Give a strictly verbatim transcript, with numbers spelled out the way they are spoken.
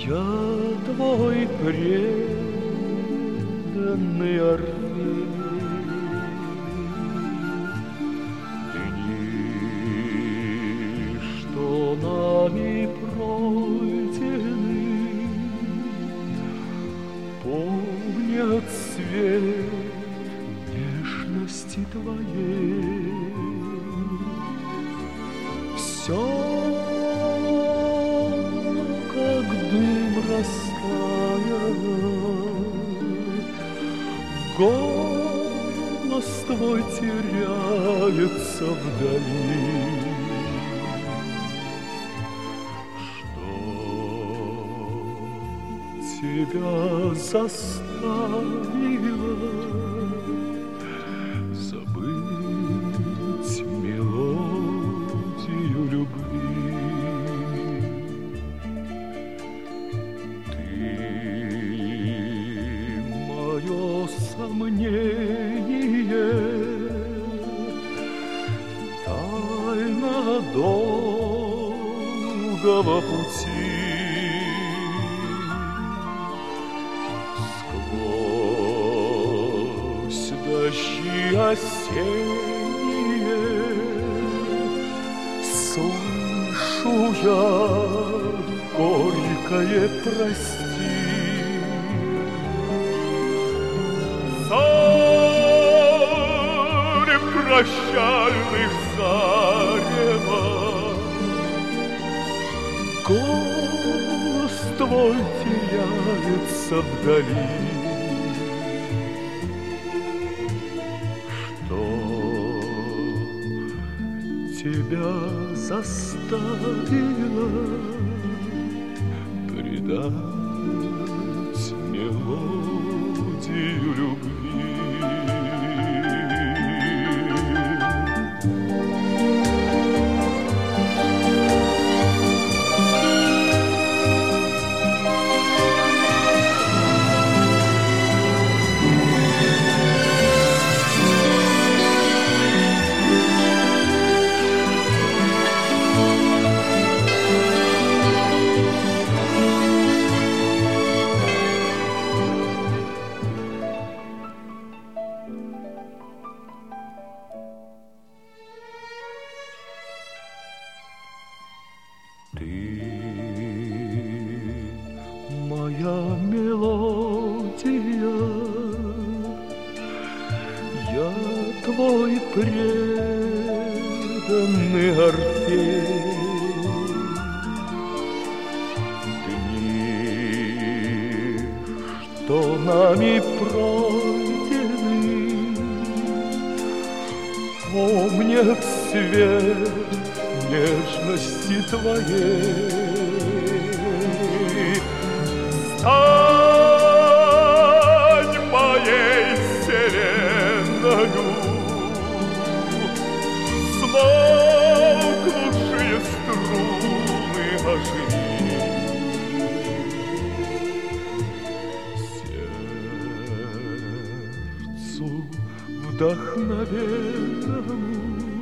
Я твой преданный Орфей, дни, что нами пройдены, помнят свет нежности твоей. Все, как дым растаял, голос твой теряется вдали. Что тебя заставило забыть мелодию любви? Ты мое сомнение, тайна долгого пути. Сквозь дожди осенние слышу я горькое прости. Заре прощальных зарева, голос твой теряется вдали. Что тебя заставило предать мелодию любви? Ты моя мелодия, я твой преданный Орфей. Дни, что нами пройдены, помнят свет нежности твоей. Стань моей вселенною, смолкнувшие струны оживи. Сердцу вдохновенному